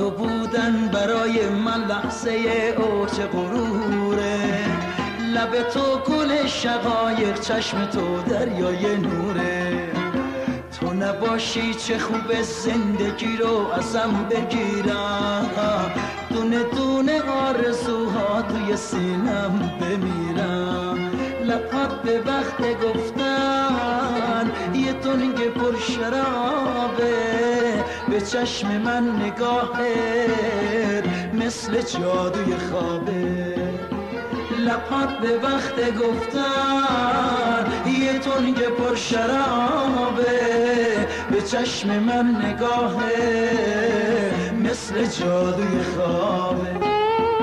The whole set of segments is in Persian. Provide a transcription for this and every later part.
تو بودن برای من لحظه اوج غروره، لب تو گل شقایق، چشم تو دریای نوره. تو نباشی چه خوب زندگی رو ازم بگیرم، دونه دونه آرزوها توی سینم بمیرم. لبات به وقت گفتن یه تنگ پر شرابه، به چشم من نگاهت مثل جادوی خوابه. لبات به وقت گفتن یه تنگ پر شرابه، به چشم من نگاهت مثل جادوی خوابه.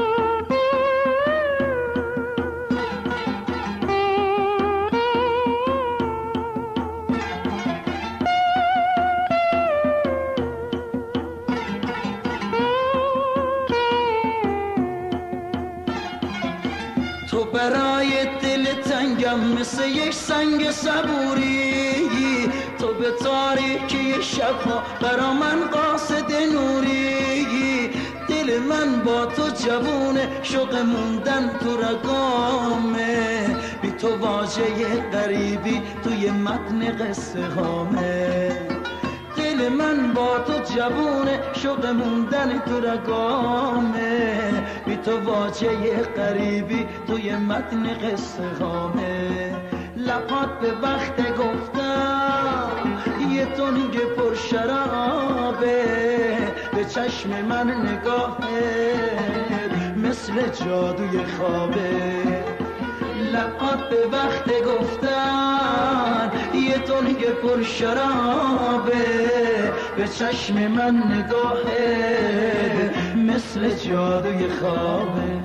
تو برای دل تنگم مثل یک سنگ صبوری، تو به تاریکی شبها برا من قاصد نوری. دل من با تو جوونه، شوق موندن تو رگامه، بی تو واژه غریبی توی متن قصه هامه. دل من با تو جوونه، شوق موندن تو رگامه، بی تو واژه غریبی توی متن قصه هامه. لبات به وقت گفتم یه تنگ پر شرابه، به چشم من نگاهت مثل جادوی خوابه. لبات به وقت گفتن یه تنگ پر شرابه، به چشم من نگاهت مثل جادوی خوابه.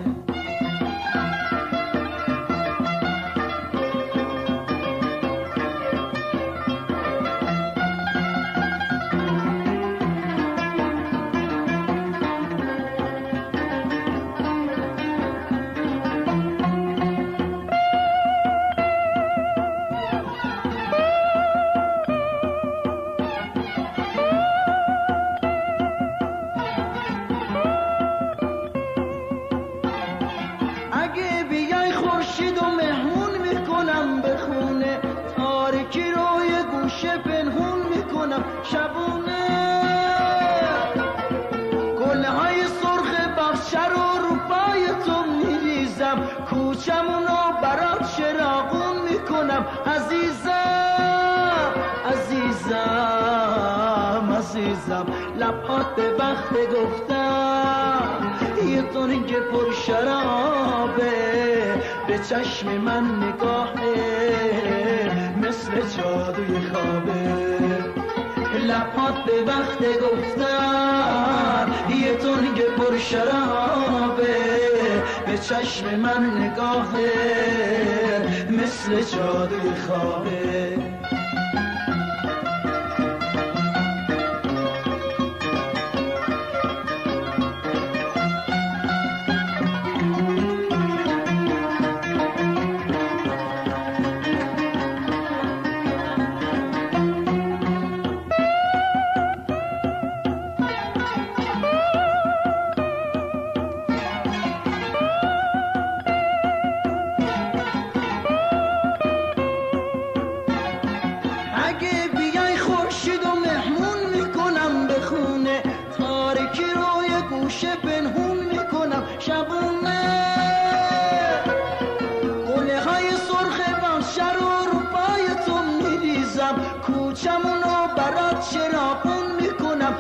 اگه بیای خورشید و مهمون میکنم به خونه، تاریکی رو یه گوشه پنهون میکنم شبونه. گله های سرخ بخشه رو رو پای تو میریزم، کوچمونو برات چراغون میکنم عزیزم عزیزم عزیزم. لبات به وقت گفتم یه تنگ پر شرابه، به چشم من نگاهه مثل جادوی خوابه. لبات به وقت گفتن یه تنگ پر شرابه، به چشم من نگاهه مثل جادوی خوابه. اگه بیای خورشید و مهمون میکنم به خونه، تاریکی رو یه گوشه پنهون میکنم شبونه. گله های سرخ بخشه رو پای تو میریزم، کوچمونو برات چراغون میکنم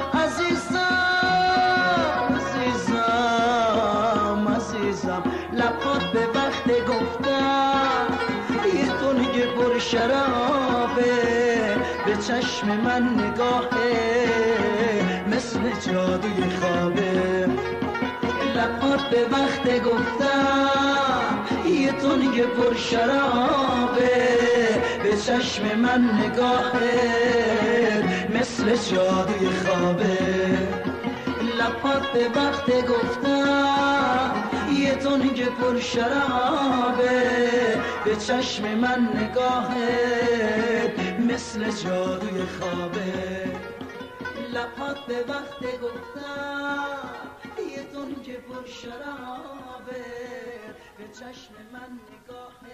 عزیزم عزیزم عزیزم. لبات به وقت گفتم یه تنگ پر شرابه، به چشم من نگاهه مثل جادوی خوابه. لبات به وقت گفتم یه تنگ پر شرابه، به چشم من نگاهه مثل جادوی خوابه. لبات به وقت گفتم یه تنگ پر شرابه، به چشم من نگاهت مثل جادوی خوابه. لبات به وقت گفتم یه تون که پر شرابه به چشم من نگاه